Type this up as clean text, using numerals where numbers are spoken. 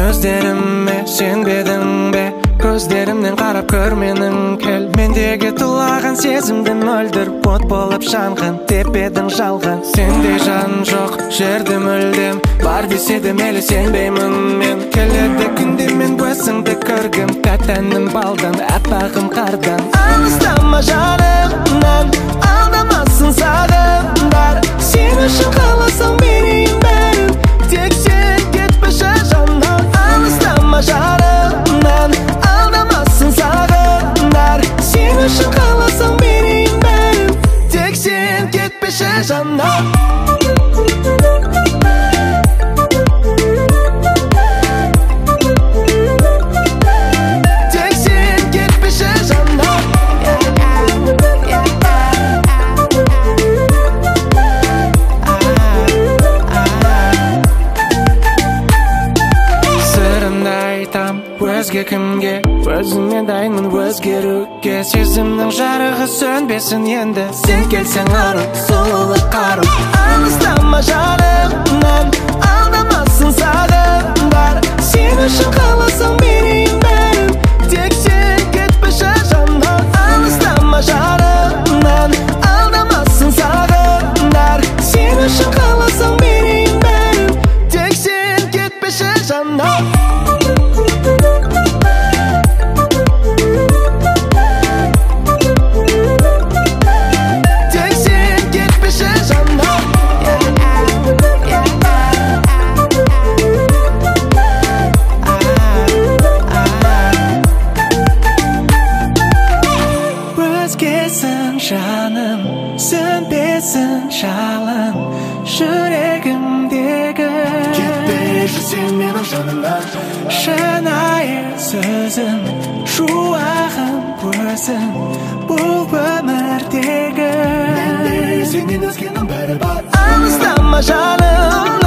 Gözlerime senbedin be, gözlerimden qarap körmenin kel. Mendegi tulagan sezimden öldürüp ot bolup şangın, tepedin жалган. Sende jan жоқ, жерде мүлдем, бар десе де мейлі сенбеймін мен. Келеді күнде мен көзіңді көргім, тәтәнім балдан, аппағым қардан. Алыстама жанымнан, алдамасын сағындар. Сен үшін қаласаң берейін бәрін, тек сен кетпеші жаннан. Алыстама жанымнан, алдамасын сағындар. Сен үшін қаласаң берейін бәрін, тек сен кетпеші жаннан. Өзге кімге, өзіңе дайынмын өзгеруге. Сезімнің жарығы сөнбесін енді, сен келсең ұрып, сұлулық қарып. Алыстама жанымнан, алдамасын сағындар. Сен үшін қаласаң берейін бәрін, тек сен кетпеші жаннан. Алыстама жанымнан, алдамасын сағындар. Сен үшін қаласаң берейін бәрін, тек сен кетпеші жаннан. Жаным, сөнбесін жалын жүрегімдегі. Кетпеші сен менің жанымнан, шынайы сөзің, шуағым көзің бұл өмірдегі. Менде сенен өзгенің бәрі бар. Алыстама жаным.